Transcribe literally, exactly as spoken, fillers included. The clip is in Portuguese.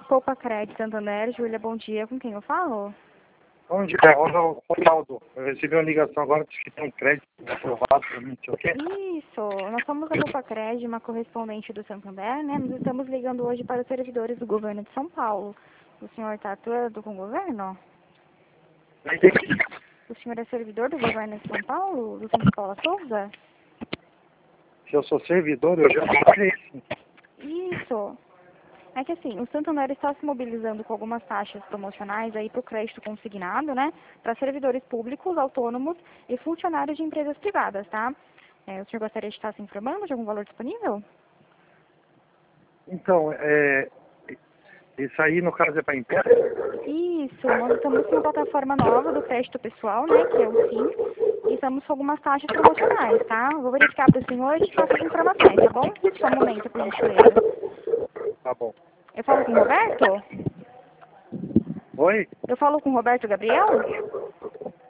Poupa Crédito Santander, Júlia, bom dia. Com quem eu falo? Bom dia, Ronaldo. Ronaldo. Eu recebi uma ligação agora, disse que tem um crédito aprovado para mim, não sei o quê. Isso, nós somos a Poupa Crédito, uma correspondente do Santander, né? Nós estamos ligando hoje para os servidores do governo de São Paulo. O senhor está atuando com o governo? Não entendi. O senhor é servidor do governo de São Paulo, do Centro Paula Souza? Se eu sou servidor, eu já comprei sim. Isso. É que assim, o Santander está se mobilizando com algumas taxas promocionais aí para o crédito consignado, né? Para servidores públicos, autônomos e funcionários de empresas privadas, tá? É, o senhor gostaria de estar se informando de algum valor disponível? Então, é, isso aí no caso é para empresa? Isso, nós estamos com uma plataforma nova do crédito pessoal, né? Que é o Sim. E estamos com algumas taxas promocionais, tá? Vou verificar para o senhor e te passo as informações, tá bom? Só um momento, por gentileza. Tá bom. Eu falo com o Roberto? Oi? Eu falo com o Roberto Gabriel?